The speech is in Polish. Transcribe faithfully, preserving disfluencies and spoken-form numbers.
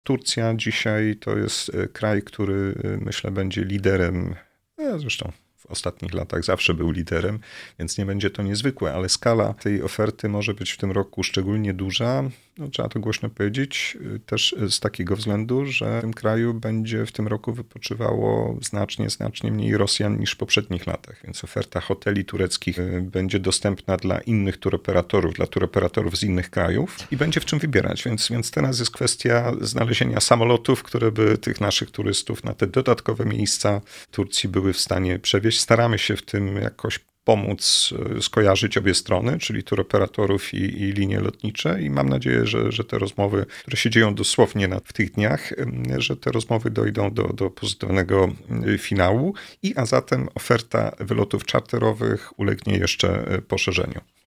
Turcja dzisiaj to jest kraj, który myślę będzie liderem, no zresztą w ostatnich latach zawsze był liderem, więc nie będzie to niezwykłe, ale skala tej oferty może być w tym roku szczególnie duża. No, trzeba to głośno powiedzieć, też z takiego względu, że w tym kraju będzie w tym roku wypoczywało znacznie, znacznie mniej Rosjan niż w poprzednich latach, więc oferta hoteli tureckich będzie dostępna dla innych turoperatorów, dla turoperatorów z innych krajów i będzie w czym wybierać, więc, więc teraz jest kwestia znalezienia samolotów, które by tych naszych turystów na te dodatkowe miejsca Turcji były w stanie przewieźć. Staramy się w tym jakoś pomóc skojarzyć obie strony, czyli turoperatorów i, i linie lotnicze i mam nadzieję, że, że te rozmowy, które się dzieją dosłownie na, w tych dniach, że te rozmowy dojdą do, do pozytywnego finału i a zatem oferta wylotów czarterowych ulegnie jeszcze poszerzeniu.